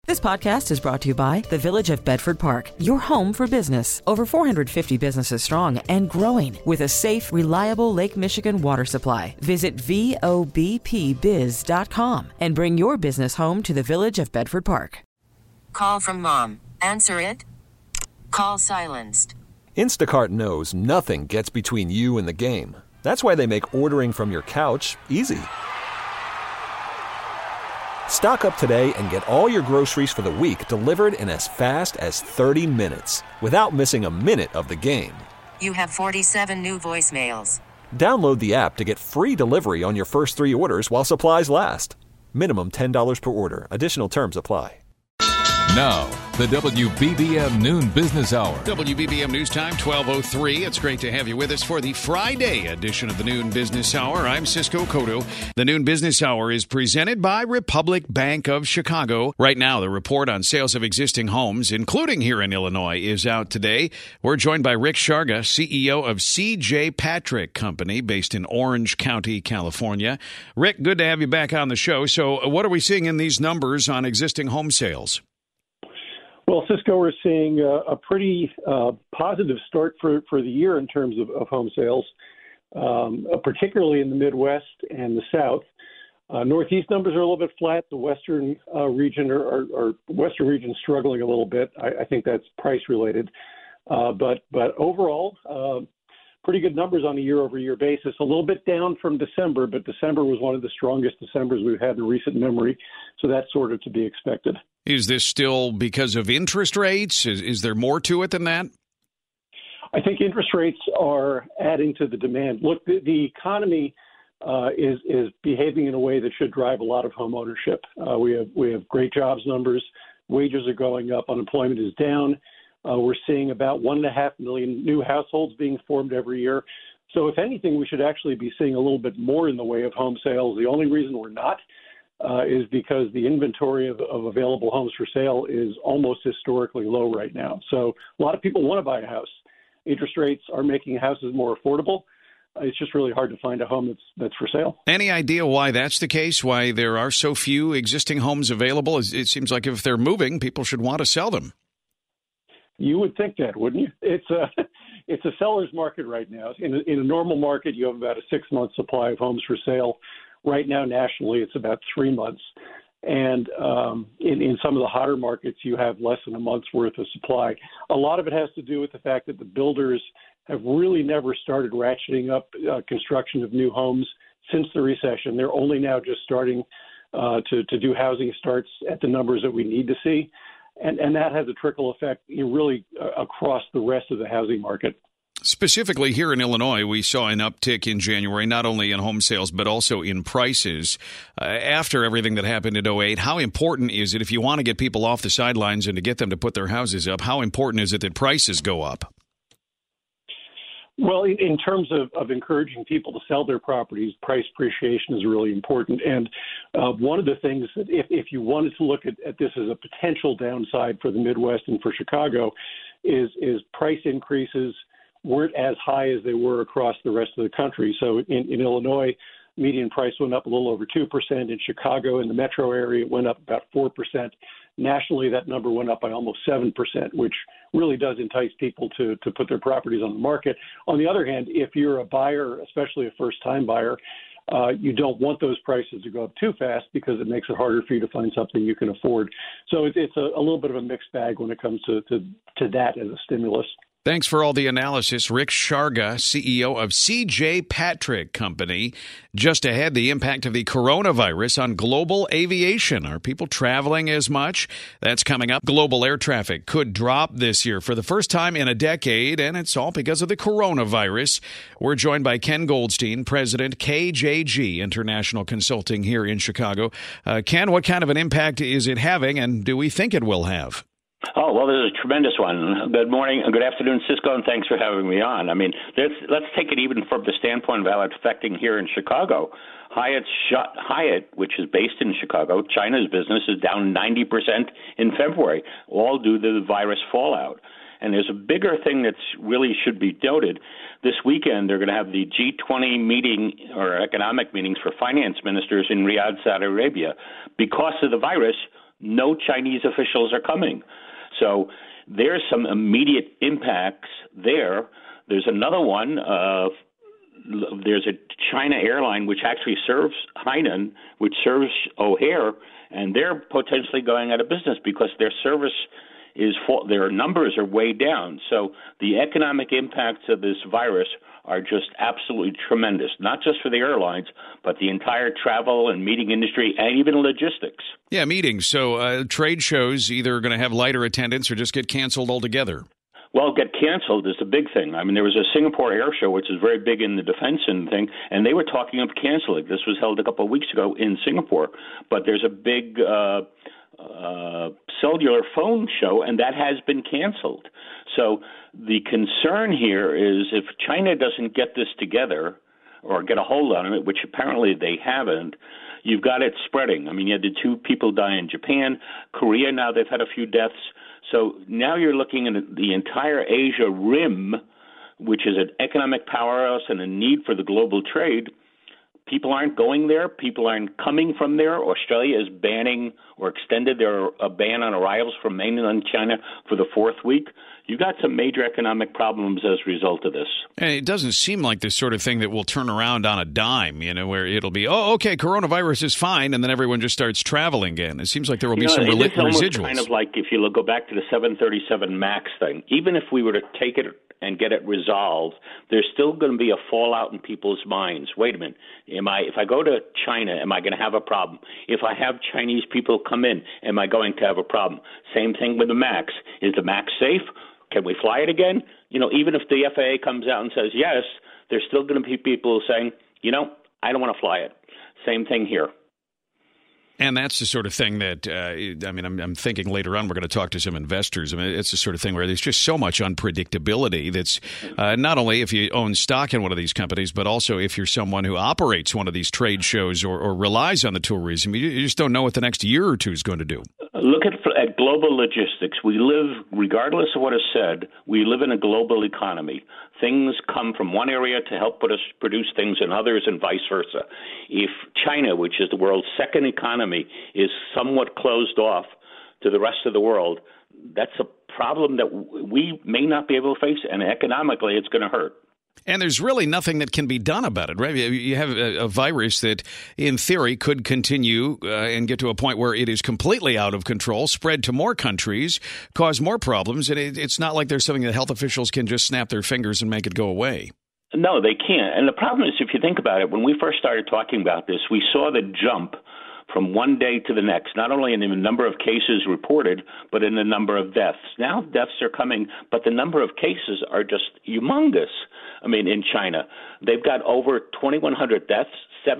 This podcast is brought to you by the Village of Bedford Park, your home for business. Over 450 businesses strong and growing with a safe, reliable Lake Michigan water supply. Visit VOBPBiz.com and bring your business home to the Village of Bedford Park. Call from mom. Answer it. Call silenced. Instacart knows nothing gets between you and the game. That's why they make ordering from your couch easy. Stock up today and get all your groceries for the week delivered in as fast as 30 minutes without missing a minute of the game. You have 47 new voicemails. Download the app to get free delivery on your first 3 orders while supplies last. Minimum $10 per order. Additional terms apply. Now, the WBBM Noon Business Hour. WBBM News Time, 12:03. It's great to have you with us for the Friday edition of the Noon Business Hour. I'm Cisco Cotto. The Noon Business Hour is presented by Republic Bank of Chicago. Right now, the report on sales of existing homes, including here in Illinois, is out today. We're joined by Rick Sharga, CEO of C.J. Patrick Company, based in Orange County, California. Rick, good to have you back on the show. So what are we seeing in these numbers on existing home sales? Well, Cisco, we're seeing a pretty positive start for the year in terms of home sales, particularly in the Midwest and the South. Northeast numbers are a little bit flat. The Western region or Western region struggling a little bit. I think that's price related. But overall, pretty good numbers on a year-over-year basis. A little bit down from December, but December was one of the strongest Decembers we've had in recent memory. So that's sort of to be expected. Is this still because of interest rates? Is there more to it than that? I think interest rates are adding to the demand. Look, the economy is behaving in a way that should drive a lot of home ownership. We have great jobs numbers. Wages are going up. Unemployment is down. We're seeing about 1.5 million new households being formed every year. So if anything, we should actually be seeing a little bit more in the way of home sales. The only reason we're not is because the inventory of available homes for sale is almost historically low right now. So a lot of people want to buy a house. Interest rates are making houses more affordable. It's just really hard to find a home that's for sale. Any idea why that's the case, why there are so few existing homes available? It seems like if they're moving, people should want to sell them. You would think that, wouldn't you? It's a seller's market right now. In a normal market, you have about a 6-month supply of homes for sale. Right now, nationally, it's about 3 months. And in some of the hotter markets, you have less than a month's worth of supply. A lot of it has to do with the fact that the builders have really never started ratcheting up construction of new homes since the recession. They're only now just starting to do housing starts at the numbers that we need to see. And that has a trickle effect really across the rest of the housing market. Specifically here in Illinois, we saw an uptick in January, not only in home sales, but also in prices. After everything that happened in 2008, how important is it, if you want to get people off the sidelines and to get them to put their houses up, how important is it that prices go up? Well, in terms of encouraging people to sell their properties, price appreciation is really important. And one of the things that if you wanted to look at this as a potential downside for the Midwest and for Chicago is price increases weren't as high as they were across the rest of the country. So in Illinois, median price went up a little over 2%. In Chicago, in the metro area, it went up about 4%. Nationally, that number went up by almost 7%, which really does entice people to put their properties on the market. On the other hand, if you're a buyer, especially a first-time buyer, you don't want those prices to go up too fast because it makes it harder for you to find something you can afford. So it's a little bit of a mixed bag when it comes to that as a stimulus. Thanks for all the analysis. Rick Sharga, CEO of C.J. Patrick Company. Just ahead, the impact of the coronavirus on global aviation. Are people traveling as much? That's coming up. Global air traffic could drop this year for the first time in a decade, and it's all because of the coronavirus. We're joined by Ken Goldstein, President, KJG International Consulting here in Chicago. Ken, what kind of an impact is it having, and do we think it will have? Oh, well, this is a tremendous one. Good morning, good afternoon, Cisco, and thanks for having me on. I mean, let's take it even from the standpoint of how it's affecting here in Chicago. Hyatt, which is based in Chicago, China's business is down 90% in February, all due to the virus fallout. And there's a bigger thing that's really should be noted. This weekend, they're going to have the G20 meeting or economic meetings for finance ministers in Riyadh, Saudi Arabia. Because of the virus, no Chinese officials are coming. So there's some immediate impacts there. There's another one. There's a China airline which actually serves Hainan, which serves O'Hare, and they're potentially going out of business because their service their numbers are way down. So the economic impacts of this virus are just absolutely tremendous, not just for the airlines, but the entire travel and meeting industry and even logistics. Yeah, meetings. So trade shows either going to have lighter attendance or just get canceled altogether. Well, get canceled is the big thing. I mean, there was a Singapore Air Show, which is very big in the defense and thing, and they were talking of canceling. This was held a couple of weeks ago in Singapore. But there's a big cellular phone show, and that has been canceled. So the concern here is if China doesn't get this together or get a hold on it, which apparently they haven't, you've got it spreading. I mean, you had the 2 people die in Japan. Korea, now they've had a few deaths. So now you're looking at the entire Asia Rim, which is an economic powerhouse and a need for the global trade. People aren't going there. People aren't coming from there. Australia is banning or extended their ban on arrivals from mainland China for the 4th week. You've got some major economic problems as a result of this. And it doesn't seem like this sort of thing that will turn around on a dime, where it'll be, oh, okay, coronavirus is fine, and then everyone just starts traveling again. It seems like there will be some residuals. It's kind of like if you go back to the 737 MAX thing. Even if we were to take it and get it resolved, there's still going to be a fallout in people's minds. Wait a minute. If I go to China, am I going to have a problem? If I have Chinese people come in, am I going to have a problem? Same thing with the MAX. Is the MAX safe? Can we fly it again? Even if the FAA comes out and says yes, there's still going to be people saying, I don't want to fly it. Same thing here. And that's the sort of thing that, I'm thinking later on we're going to talk to some investors. I mean, it's the sort of thing where there's just so much unpredictability that's not only if you own stock in one of these companies, but also if you're someone who operates one of these trade shows or relies on the tourism. You just don't know what the next year or two is going to do. Look at global logistics. We live, regardless of what is said, we live in a global economy. Things come from one area to help produce things in others and vice versa. If China, which is the world's second economy, is somewhat closed off to the rest of the world, that's a problem that we may not be able to face, and economically it's going to hurt. And there's really nothing that can be done about it, right? You have a virus that, in theory, could continue and get to a point where it is completely out of control, spread to more countries, cause more problems, and it's not like there's something that health officials can just snap their fingers and make it go away. No, they can't. And the problem is, if you think about it, when we first started talking about this, we saw the jump from one day to the next, not only in the number of cases reported, but in the number of deaths. Now deaths are coming, but the number of cases are just humongous. I mean, in China, they've got over 2,100 deaths,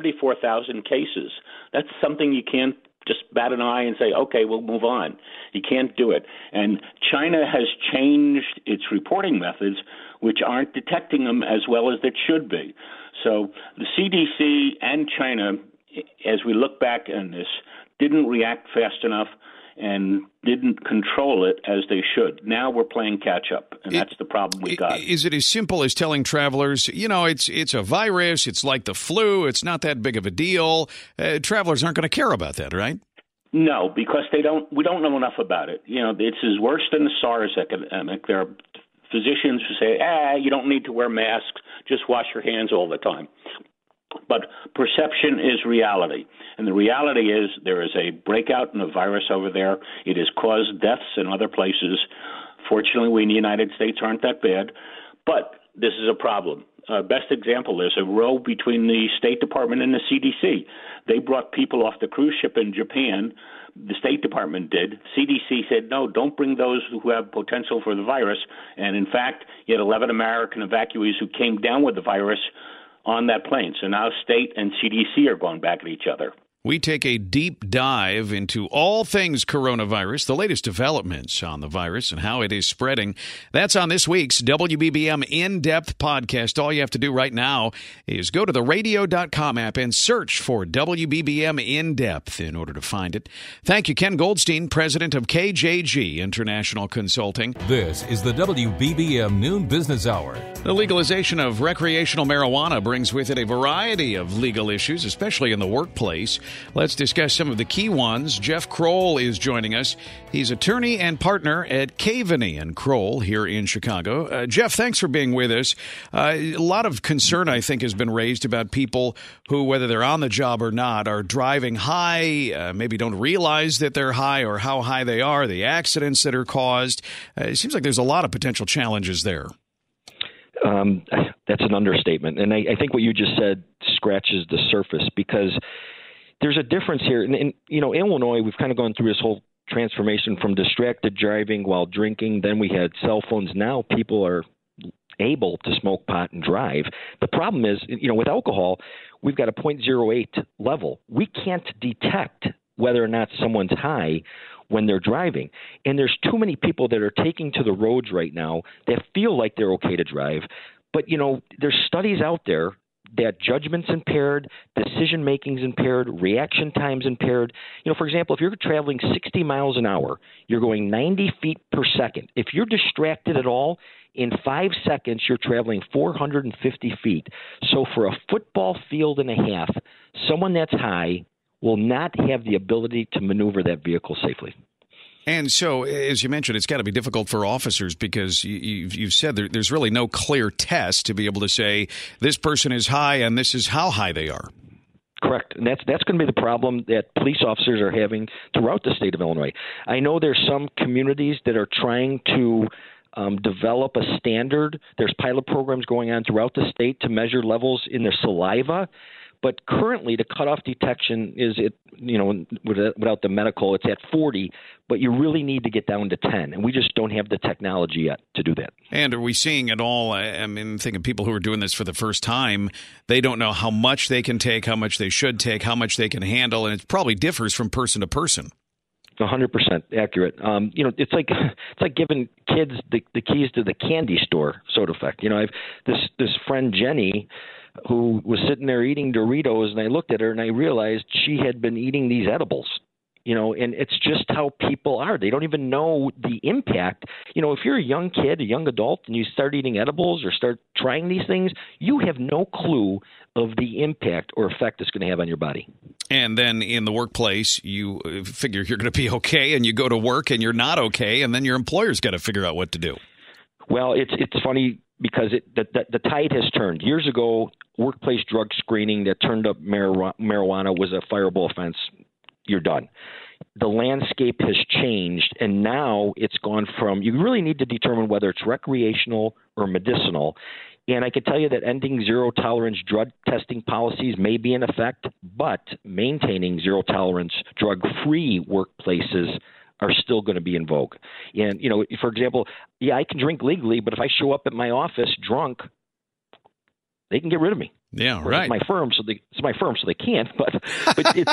74,000 cases. That's something you can't just bat an eye and say, okay, we'll move on. You can't do it. And China has changed its reporting methods, which aren't detecting them as well as it should be. So the CDC and China, as we look back on this, didn't react fast enough and didn't control it as they should. Now we're playing catch up, and that's the problem we got. Is it as simple as telling travelers, it's a virus, it's like the flu, it's not that big of a deal? Travelers aren't going to care about that, right? No, because we don't know enough about it. It's as worse than the SARS epidemic. There are physicians who say, you don't need to wear masks, just wash your hands all the time. But perception is reality. And the reality is there is a breakout in the virus over there. It has caused deaths in other places. Fortunately, we in the United States aren't that bad. But this is a problem. Best example is a row between the State Department and the CDC. They brought people off the cruise ship in Japan. The State Department did. CDC said, no, don't bring those who have potential for the virus. And in fact, you had 11 American evacuees who came down with the virus on that plane. So now state and CDC are going back at each other. We take a deep dive into all things coronavirus, the latest developments on the virus and how it is spreading. That's on this week's WBBM In-Depth podcast. All you have to do right now is go to the radio.com app and search for WBBM In-Depth in order to find it. Thank you, Ken Goldstein, president of KJG International Consulting. This is the WBBM Noon Business Hour. The legalization of recreational marijuana brings with it a variety of legal issues, especially in the workplace. Let's discuss some of the key ones. Jeff Kroll is joining us. He's attorney and partner at Caveney and Kroll here in Chicago. Jeff, thanks for being with us. A lot of concern, I think, has been raised about people who, whether they're on the job or not, are driving high, maybe don't realize that they're high or how high they are, the accidents that are caused. It seems like there's a lot of potential challenges there. That's an understatement. And I think what you just said scratches the surface, because there's a difference here. In Illinois, we've kind of gone through this whole transformation from distracted driving while drinking. Then we had cell phones. Now people are able to smoke pot and drive. The problem is, with alcohol, we've got a 0.08 level. We can't detect whether or not someone's high when they're driving. And there's too many people that are taking to the roads right now that feel like they're okay to drive. But, there's studies out there that judgment's impaired, decision-making's impaired, reaction time's impaired. For example, if you're traveling 60 miles an hour, you're going 90 feet per second. If you're distracted at all, in 5 seconds, you're traveling 450 feet. So for a football field and a half, someone that's high will not have the ability to maneuver that vehicle safely. And so, as you mentioned, it's got to be difficult for officers because you've said there's really no clear test to be able to say this person is high and this is how high they are. Correct. And that's going to be the problem that police officers are having throughout the state of Illinois. I know there's some communities that are trying to develop a standard. There's pilot programs going on throughout the state to measure levels in their saliva. But currently, the cutoff detection is, without the medical, it's at 40, but you really need to get down to 10, and we just don't have the technology yet to do that. And are we seeing it all? I mean, think of people who are doing this for the first time. They don't know how much they can take, how much they should take, how much they can handle, and it probably differs from person to person. 100% accurate. It's like giving kids the keys to the candy store sort of effect. I've this friend Jenny, who was sitting there eating Doritos, and I looked at her and I realized she had been eating these edibles, and it's just how people are. They don't even know the impact. If you're a young kid, a young adult, and you start eating edibles or start trying these things, you have no clue of the impact or effect it's going to have on your body. And then in the workplace, you figure you're going to be okay, and you go to work and you're not okay, and then your employer's got to figure out what to do. Well, it's funny because the tide has turned. Years ago, workplace drug screening that turned up marijuana was a fireable offense. You're done. The landscape has changed, and now it's gone from you really need to determine whether it's recreational or medicinal. And I can tell you that ending zero-tolerance drug testing policies may be in effect, but maintaining zero-tolerance drug-free workplaces are still going to be in vogue. And, for example, I can drink legally, but if I show up at my office drunk, they can get rid of me. Yeah, right. It's my firm, so they can't. But it's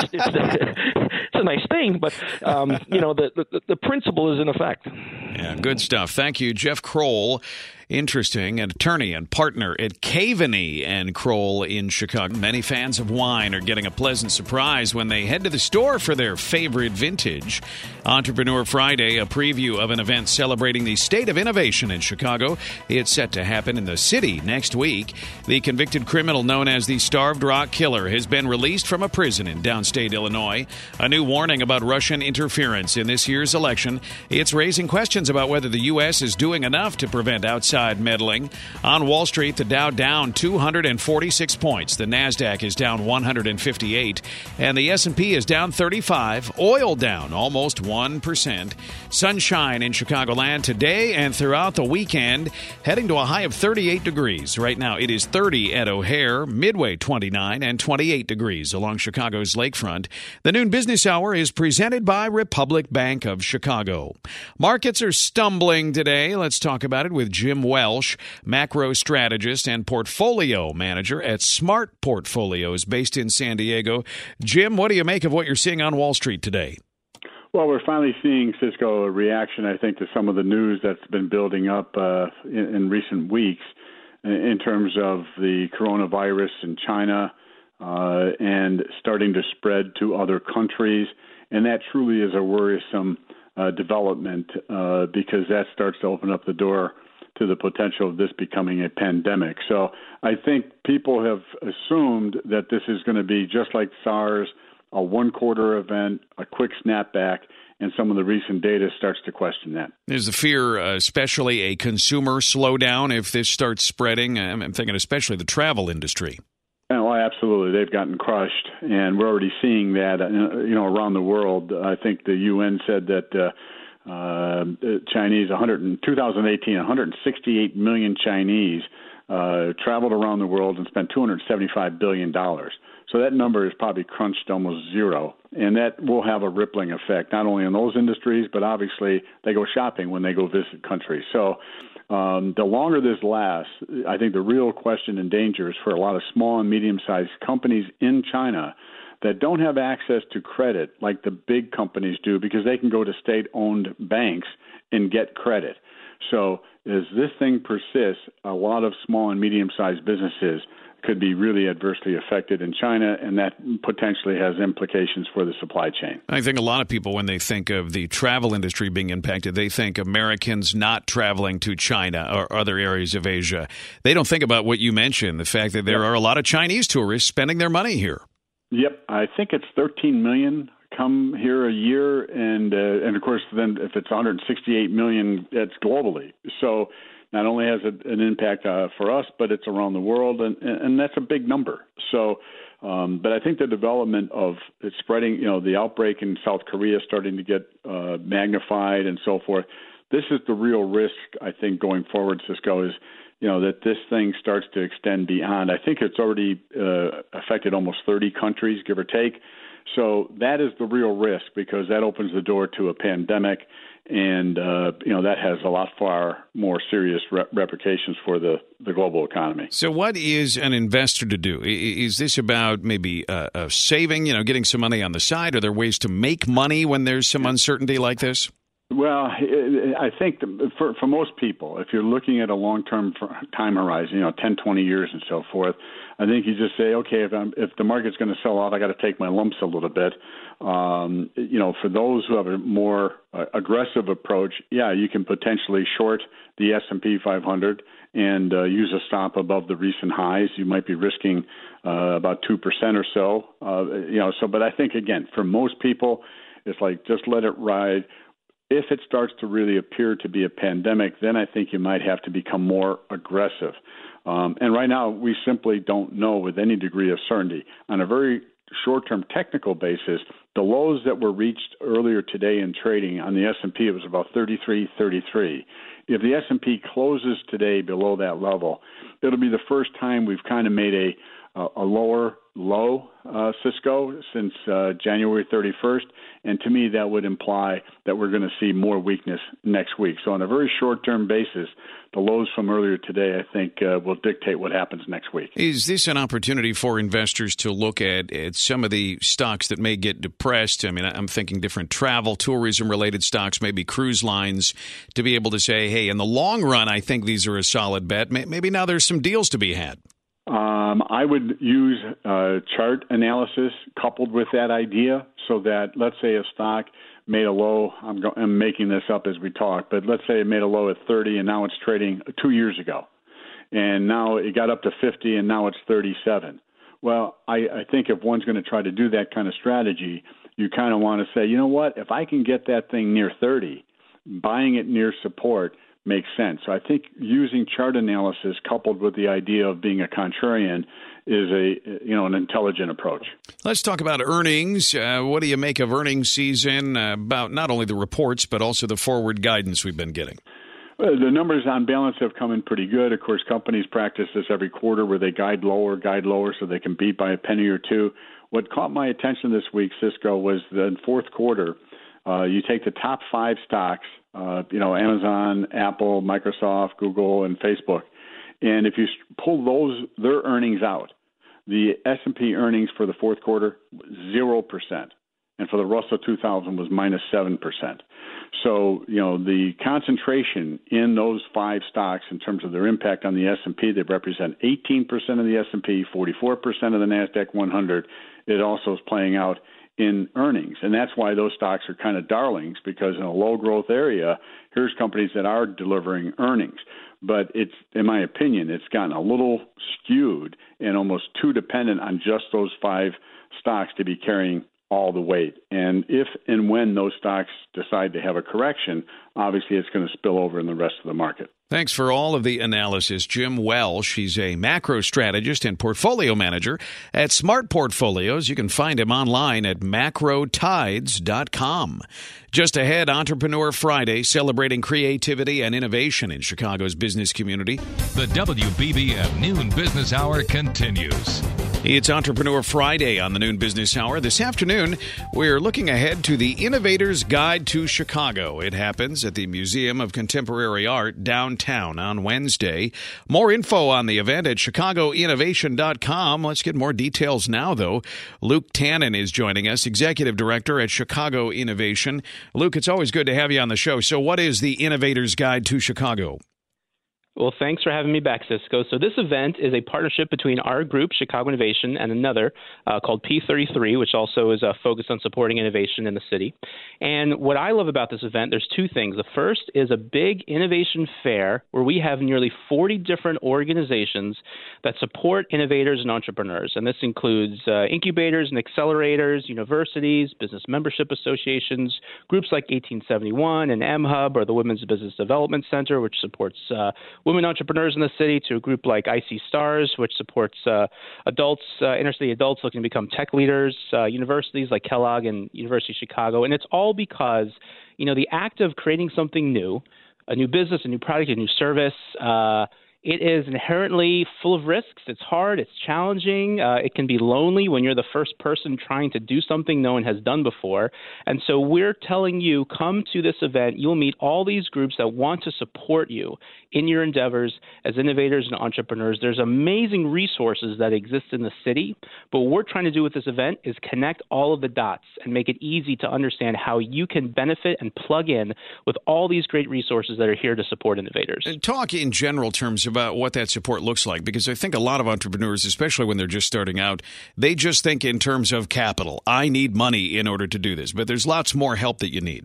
a nice thing. But the principle is in effect. Yeah, good stuff. Thank you, Jeff Kroll. Interesting, an attorney and partner at Caveney and Kroll in Chicago. Many fans of wine are getting a pleasant surprise when they head to the store for their favorite vintage. Entrepreneur Friday, a preview of an event celebrating the state of innovation in Chicago. It's set to happen in the city next week. The convicted criminal known as the Starved Rock Killer has been released from a prison in downstate Illinois. A new warning about Russian interference in this year's election. It's raising questions about whether the U.S. is doing enough to prevent outside meddling. On Wall Street, the Dow down 246 points. The Nasdaq is down 158, and the S&P is down 35. Oil down almost 1%. Sunshine in Chicagoland today and throughout the weekend, heading to a high of 38 degrees. Right now, it is 30 at O'Hare, Midway 29, and 28 degrees along Chicago's lakefront. The noon business hour is presented by Republic Bank of Chicago. Markets are stumbling today. Let's talk about it with Jim Welsh, macro strategist and portfolio manager at Smart Portfolios based in San Diego. Jim, what do you make of what you're seeing on Wall Street today? Well, we're finally seeing, Cisco, a reaction, I think, to some of the news that's been building up in recent weeks in terms of the coronavirus in China and starting to spread to other countries. And that truly is a worrisome development because that starts to open up the door to the potential of this becoming a pandemic. So I think people have assumed that this is going to be just like SARS a one-quarter event, a quick snapback, and some of the recent data starts to question that. There's the fear, especially a consumer slowdown if this starts spreading. I'm thinking especially the travel industry. Oh, absolutely. They've gotten crushed, and we're already seeing that, around the world. I think the UN said that Chinese, 2018, 168 million Chinese traveled around the world and spent $275 billion. So that number is probably crunched almost zero, and that will have a rippling effect, not only on those industries, but obviously they go shopping when they go visit countries. So the longer this lasts, I think the real question and danger is for a lot of small and medium-sized companies in China that don't have access to credit like the big companies do, because they can go to state-owned banks and get credit. So as this thing persists, a lot of small and medium-sized businesses could be really adversely affected in China, and that potentially has implications for the supply chain. I think a lot of people, when they think of the travel industry being impacted, they think Americans not traveling to China or other areas of Asia. They don't think about what you mentioned, the fact that there are a lot of Chinese tourists spending their money here. Yep, I think it's 13 million come here a year, and of course, then if it's 168 million, that's globally. So not only has it an impact for us, but it's around the world, and that's a big number. So, but I think the development of it spreading, the outbreak in South Korea starting to get magnified and so forth, this is the real risk, I think, going forward, Cisco, is that this thing starts to extend beyond. I think it's already affected almost 30 countries, give or take. So that is the real risk, because that opens the door to a pandemic, and that has a lot far more serious repercussions for the global economy. So what is an investor to do? Is this about maybe saving, getting some money on the side? Are there ways to make money when there's some uncertainty like this? Well, I think for most people, if you're looking at a long-term time horizon, 10, 20 years and so forth, I think you just say, okay, if the market's going to sell out, I got to take my lumps a little bit. For those who have a more aggressive approach, you can potentially short the S&P 500 and use a stop above the recent highs. You might be risking about 2% or so. But I think, again, for most people, it's like just let it ride. If it starts to really appear to be a pandemic, then I think you might have to become more aggressive. And right now, we simply don't know with any degree of certainty. On a very short-term technical basis, the lows that were reached earlier today in trading on the S&P, it was about 33.33. If the S&P closes today below that level, it'll be the first time we've kind of made a lower low, Cisco, since January 31st. And to me, that would imply that we're going to see more weakness next week. So on a very short-term basis, the lows from earlier today, I think, will dictate what happens next week. Is this an opportunity for investors to look at some of the stocks that may get depressed? I mean, I'm thinking different travel, tourism-related stocks, maybe cruise lines, to be able to say, hey, in the long run, I think these are a solid bet. Maybe now there's some deals to be had. I would use chart analysis coupled with that idea, so that, let's say, a stock made a low, I'm making this up as we talk, but let's say it made a low at 30 and now it's trading 2 years ago. And now it got up to 50 and now it's 37. Well, I think if one's going to try to do that kind of strategy, you kind of want to say, you know what, if I can get that thing near 30, buying it near support makes sense. So I think using chart analysis coupled with the idea of being a contrarian is an intelligent approach. Let's talk about earnings. What do you make of earnings season, about not only the reports but also the forward guidance we've been getting? The numbers on balance have come in pretty good. Of course, companies practice this every quarter where they guide lower so they can beat by a penny or two. What caught my attention this week, Cisco, was the fourth quarter. You take the top 5 stocks, Amazon, Apple, Microsoft, Google, and Facebook. And if you pull their earnings out, the S&P earnings for the fourth quarter, 0%. And for the Russell 2000 was minus 7%. So, the concentration in those 5 stocks in terms of their impact on the S&P, they represent 18% of the S&P, 44% of the NASDAQ 100. It also is playing out in earnings. And that's why those stocks are kind of darlings, because in a low growth area, here's companies that are delivering earnings. But it's, in my opinion, it's gotten a little skewed and almost too dependent on just those 5 stocks to be carrying all the weight. And if and when those stocks decide to have a correction, obviously it's going to spill over in the rest of the market. Thanks for all of the analysis, Jim Welsh. He's a macro strategist and portfolio manager at Smart Portfolios. You can find him online at macrotides.com. Just ahead, Entrepreneur Friday, celebrating creativity and innovation in Chicago's business community. The WBBM Noon Business Hour continues. It's Entrepreneur Friday on the Noon Business Hour. This afternoon, we're looking ahead to the Innovator's Guide to Chicago. It happens at the Museum of Contemporary Art downtown on Wednesday. More info on the event at chicagoinnovation.com. Let's get more details now, though. Luke Tannen is joining us, Executive Director at Chicago Innovation. Luke, it's always good to have you on the show. So what is the Innovator's Guide to Chicago? Well, thanks for having me back, Cisco. So this event is a partnership between our group, Chicago Innovation, and another called P33, which also is focused on supporting innovation in the city. And what I love about this event, there's two things. The first is a big innovation fair where we have nearly 40 different organizations that support innovators and entrepreneurs. And this includes incubators and accelerators, universities, business membership associations, groups like 1871 and MHub, or the Women's Business Development Center, which supports women entrepreneurs in the city, to a group like IC Stars, which supports inner city adults looking to become tech leaders, universities like Kellogg and University of Chicago. And it's all because, the act of creating something new, a new business, a new product, a new service, it is inherently full of risks. It's hard. It's challenging. It can be lonely when you're the first person trying to do something no one has done before. And so we're telling you, come to this event. You'll meet all these groups that want to support you in your endeavors as innovators and entrepreneurs. There's amazing resources that exist in the city. But what we're trying to do with this event is connect all of the dots and make it easy to understand how you can benefit and plug in with all these great resources that are here to support innovators. And talk in general terms about what that support looks like, because I think a lot of entrepreneurs, especially when they're just starting out, they just think in terms of capital. I need money in order to do this, but there's lots more help that you need.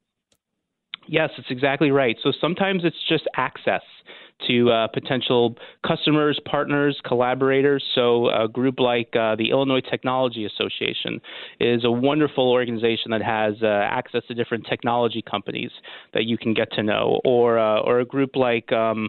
Yes, that's exactly right. So sometimes it's just access to potential customers, partners, collaborators. So a group like the Illinois Technology Association is a wonderful organization that has access to different technology companies that you can get to know. Or a group like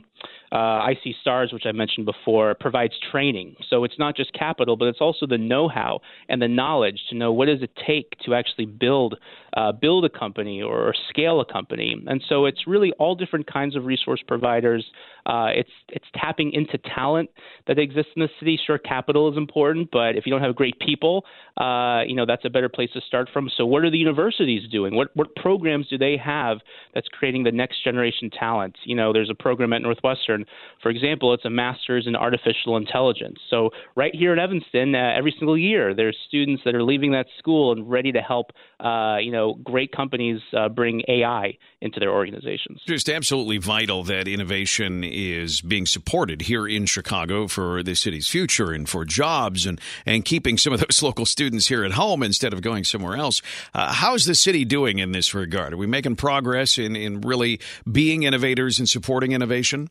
IC Stars, which I mentioned before, provides training. So it's not just capital, but it's also the know-how and the knowledge to know what does it take to actually build a company or scale a company. And so it's really all different kinds of resource providers. It's tapping into talent that exists in the city. Sure, capital is important, but if you don't have great people, that's a better place to start from. So what are the universities doing? What programs do they have that's creating the next generation talent? There's a program at Northwestern, for example, it's a master's in artificial intelligence. So right here in Evanston, every single year, there's students that are leaving that school and ready to help, great companies bring AI into their organizations. Just absolutely vital that innovation is being supported here in Chicago for the city's future and for jobs and keeping some of those local students here at home instead of going somewhere else. How's the city doing in this regard? Are we making progress in really being innovators and supporting innovation?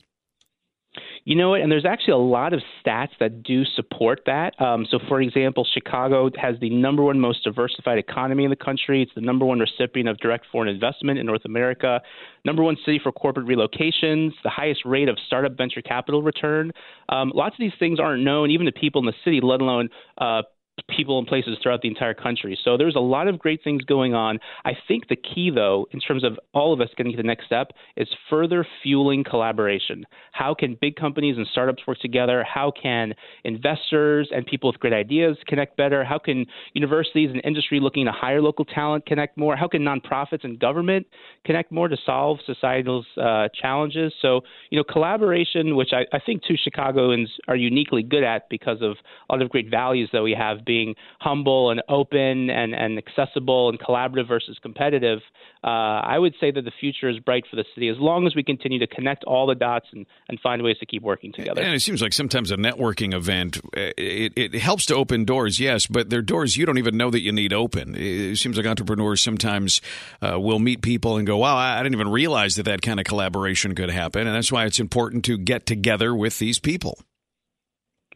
You know what? And there's actually a lot of stats that do support that. So, for example, Chicago has the number one most diversified economy in the country. It's the number one recipient of direct foreign investment in North America, number one city for corporate relocations, the highest rate of startup venture capital return. Lots of these things aren't known even to people in the city, let alone people in places throughout the entire country. So there's a lot of great things going on. I think the key, though, in terms of all of us getting to the next step, is further fueling collaboration. How can big companies and startups work together? How can investors and people with great ideas connect better? How can universities and industry looking to hire local talent connect more? How can nonprofits and government connect more to solve societal's challenges? So, collaboration, which I think, too, Chicagoans are uniquely good at because of a lot of great values that we have, being humble and open and accessible and collaborative versus competitive. I would say that the future is bright for the city as long as we continue to connect all the dots and find ways to keep working together. And it seems like sometimes a networking event, it helps to open doors, yes, but they're doors you don't even know that you need open. It seems like entrepreneurs sometimes will meet people and go, wow, I didn't even realize that kind of collaboration could happen. And that's why it's important to get together with these people.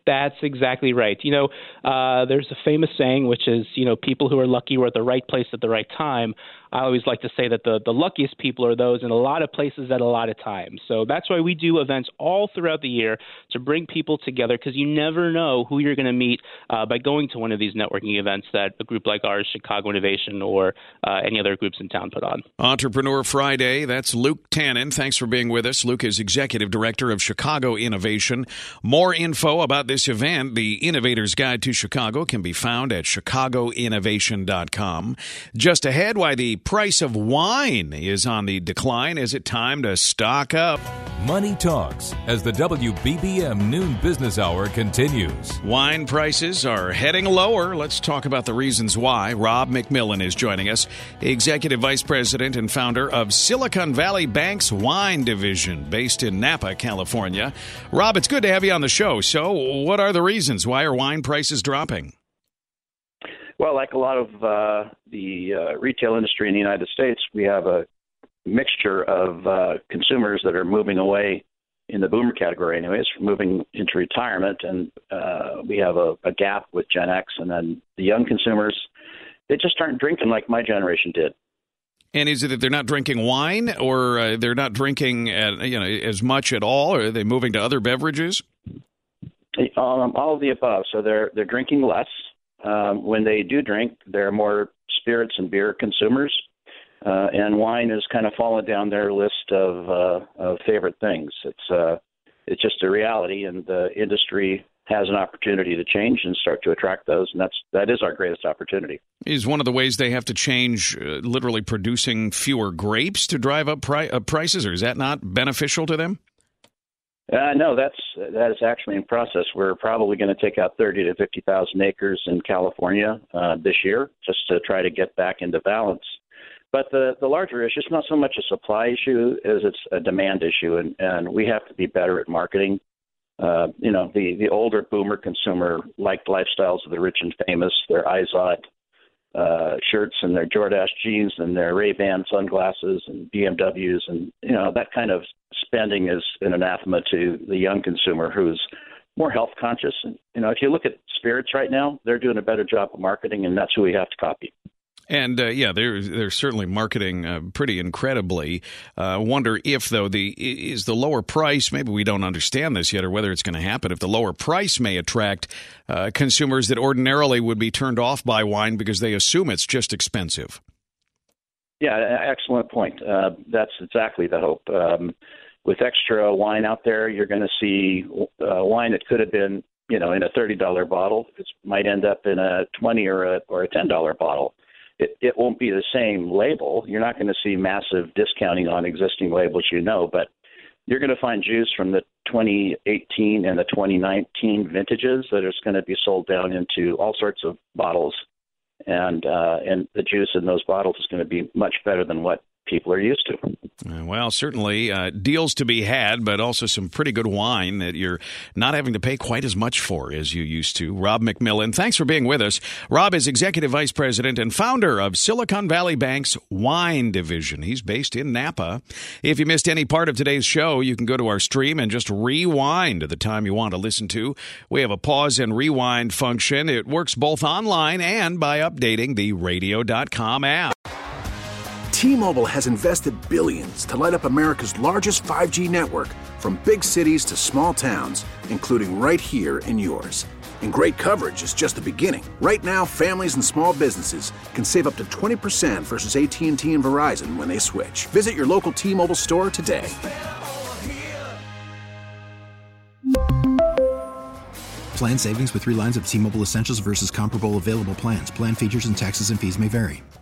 That's exactly right. There's a famous saying, which is, people who are lucky were at the right place at the right time. I always like to say that the luckiest people are those in a lot of places at a lot of times. So that's why we do events all throughout the year to bring people together, because you never know who you're going to meet by going to one of these networking events that a group like ours, Chicago Innovation, or any other groups in town put on. Entrepreneur Friday, that's Luke Tannen. Thanks for being with us. Luke is Executive Director of Chicago Innovation. More info about this event, The Innovator's Guide to Chicago, can be found at chicagoinnovation.com. Just ahead, why the price of wine is on the decline. Is it time to stock up? Money Talks as the WBBM Noon Business Hour continues. Wine prices are heading lower. Let's talk about the reasons why. Rob McMillan is joining us, Executive Vice President and founder of Silicon Valley Bank's Wine Division, based in Napa, California. Rob, it's good to have you on the show. So what are the reasons? Why are wine prices dropping? Well, like a lot of the retail industry in the United States, we have a mixture of consumers that are moving away in the boomer category anyways, moving into retirement. And we have a gap with Gen X. And then the young consumers, they just aren't drinking like my generation did. And is it that they're not drinking wine, or they're not drinking as much at all? Or are they moving to other beverages? All of the above. So they're drinking less. When they do drink, they're more spirits and beer consumers, and wine has kind of fallen down their list of favorite things. It's just a reality, and the industry has an opportunity to change and start to attract those, and that is our greatest opportunity. Is one of the ways they have to change literally producing fewer grapes to drive up prices, or is that not beneficial to them? No, that is actually in process. We're probably going to take out 30 to 50,000 acres in California this year just to try to get back into balance. But the larger issue is not so much a supply issue as it's a demand issue, and we have to be better at marketing. The older boomer consumer liked lifestyles of the rich and famous, their Izod shirts and their Jordache jeans and their Ray-Ban sunglasses and BMWs, and that kind of spending is an anathema to the young consumer who's more health conscious. And if you look at spirits right now, they're doing a better job of marketing, and that's who we have to copy. And they're certainly marketing pretty incredibly. Wonder if though is the lower price, maybe we don't understand this yet, or whether it's going to happen. If the lower price may attract consumers that ordinarily would be turned off by wine because they assume it's just expensive. Yeah, excellent point. That's exactly the hope. With extra wine out there, you're going to see wine that could have been, in a $30 bottle. It might end up in a $20 or a $10 bottle. It won't be the same label. You're not going to see massive discounting on existing labels, but you're going to find juice from the 2018 and the 2019 vintages that is going to be sold down into all sorts of bottles, and the juice in those bottles is going to be much better than what people are used to. Well, certainly deals to be had, but also some pretty good wine that you're not having to pay quite as much for as you used to. Rob McMillan, thanks for being with us. Rob is Executive Vice President and founder of Silicon Valley Bank's Wine Division. He's based in Napa. If you missed any part of today's show, you can go to our stream and just rewind to the time you want to listen to. We have a pause and rewind function. It works both online and by updating the radio.com app. T-Mobile has invested billions to light up America's largest 5G network, from big cities to small towns, including right here in yours. And great coverage is just the beginning. Right now, families and small businesses can save up to 20% versus AT&T and Verizon when they switch. Visit your local T-Mobile store today. Plan savings with 3 lines of T-Mobile Essentials versus comparable available plans. Plan features and taxes and fees may vary.